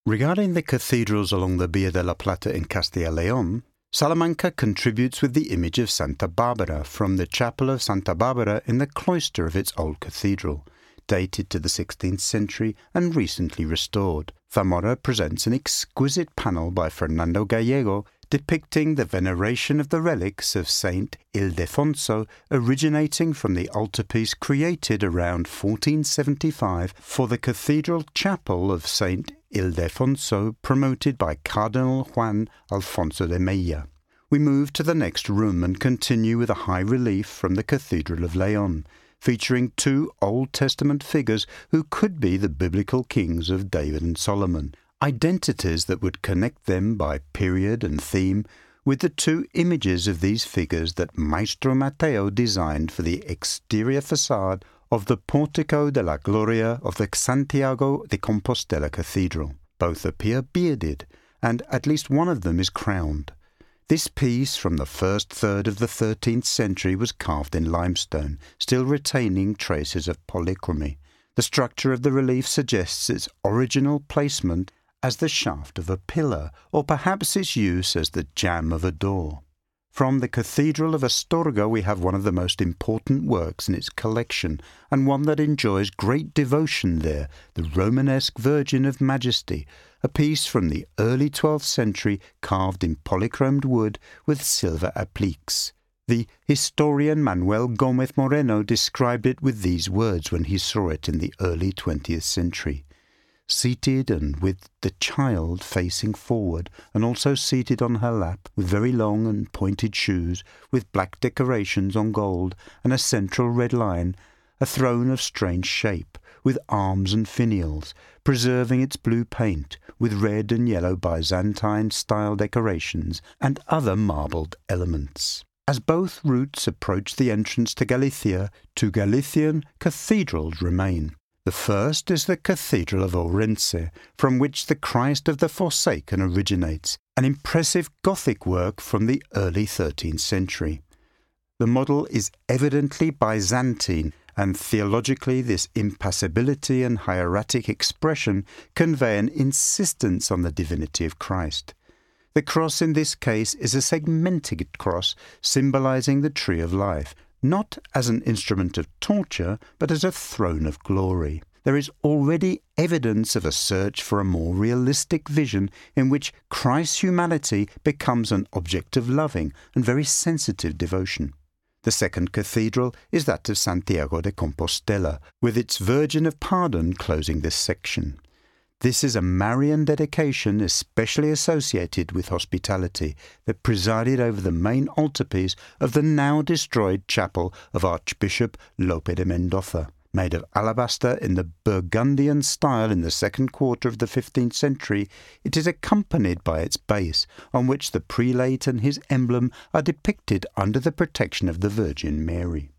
Regarding the cathedrals along the Via de la Plata in Castilla y León, Salamanca contributes with the image of Santa Barbara from the chapel of Santa Barbara in the cloister of its old cathedral, dated to the 16th century and recently restored. Zamora presents an exquisite panel by Fernando Gallego depicting the veneration of the relics of Saint Ildefonso, originating from the altarpiece created around 1475 for the cathedral chapel of Saint Ildefonso, promoted by Cardinal Juan Alfonso de Mella. We move to the next room and continue with a high relief from the Cathedral of León, featuring two Old Testament figures who could be the biblical kings of David and Solomon, identities that would connect them by period and theme with the two images of these figures that Maestro Mateo designed for the exterior facade of the Portico de la Gloria of the Santiago de Compostela Cathedral. Both appear bearded, and at least one of them is crowned. This piece from the first third of the 13th century was carved in limestone, still retaining traces of polychromy. The structure of the relief suggests its original placement as the shaft of a pillar, or perhaps its use as the jamb of a door. From the Cathedral of Astorga we have one of the most important works in its collection, and one that enjoys great devotion there, the Romanesque Virgin of Majesty, a piece from the early 12th century carved in polychromed wood with silver appliques. The historian Manuel Gómez Moreno described it with these words when he saw it in the early 20th century. Seated and with the child facing forward, and also seated on her lap, with very long and pointed shoes, with black decorations on gold, and a central red line, a throne of strange shape, with arms and finials, preserving its blue paint, with red and yellow Byzantine-style decorations, and other marbled elements. As both routes approach the entrance to Galicia, two Galician cathedrals remain. The first is the Cathedral of Ourense, from which the Christ of the Forsaken originates, an impressive Gothic work from the early 13th century. The model is evidently Byzantine, and theologically this impassibility and hieratic expression convey an insistence on the divinity of Christ. The cross in this case is a segmented cross symbolizing the tree of life, not as an instrument of torture, but as a throne of glory. There is already evidence of a search for a more realistic vision in which Christ's humanity becomes an object of loving and very sensitive devotion. The second cathedral is that of Santiago de Compostela, with its Virgin of Pardon closing this section. This is a Marian dedication especially associated with hospitality that presided over the main altarpiece of the now destroyed chapel of Archbishop Lope de Mendoza. Made of alabaster in the Burgundian style in the second quarter of the 15th century, it is accompanied by its base, on which the prelate and his emblem are depicted under the protection of the Virgin Mary.